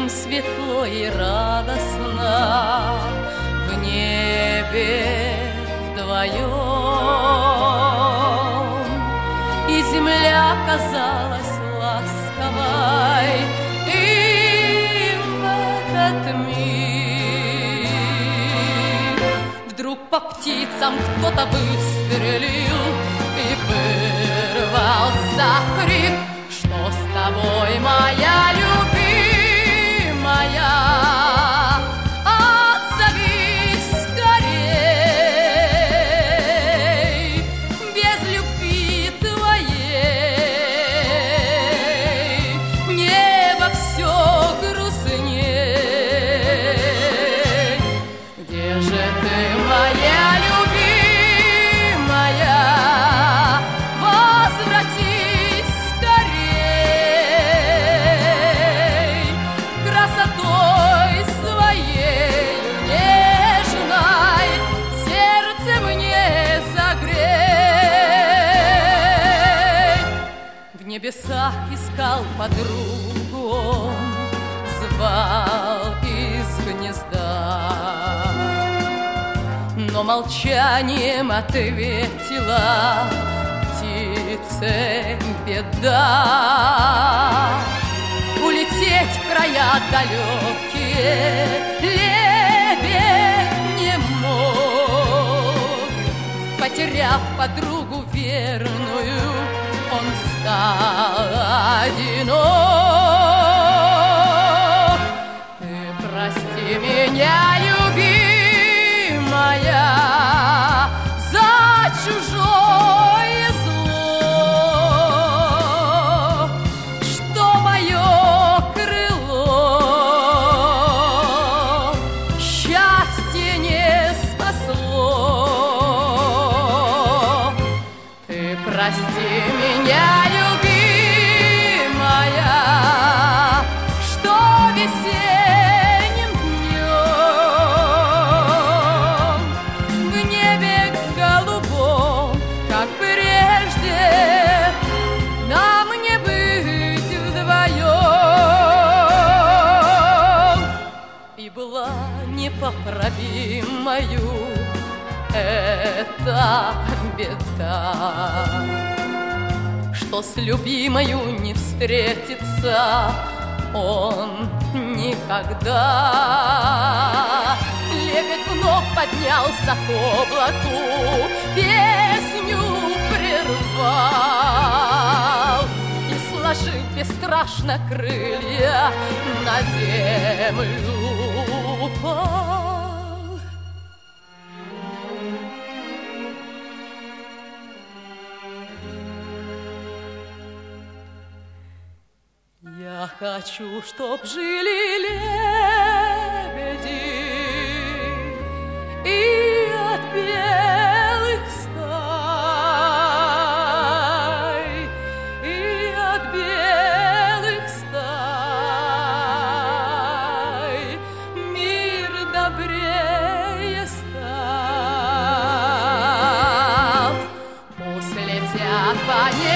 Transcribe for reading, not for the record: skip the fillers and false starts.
светло и радостно в небе вдвоем, и земля казалась ласковой, и в этот миг вдруг по птицам кто-то выстрелил, и вырвался крик: что с тобой, моя любимая? Отзовись скорей, без любви твоей небо все грустней. Где же ты, моя любимая? Возвратись скорей, красотой своей нежной сердце мне согрей. В небесах искал подругу он, звал из гнезда, но молчанием ответила птице беда. Улететь в края далекие лебедь не мог, потеряв подругу верную, он стал одинок. Ты прости меня, любимая, за чужое зло, что мое крыло счастье не спасло. Ты прости меня, любимая, что весенним днем в небе голубом, как прежде, нам не быть вдвоем. И была непоправимою эта беда, что с любимою не встретится он никогда. Лебедь вновь поднялся к облаку, песню прервал и, сложив бесстрашно крылья, на землю упал. Я хочу, чтоб жили лебеди и от белых стай, и от белых стай мир добрее стал. Пусть летят по небу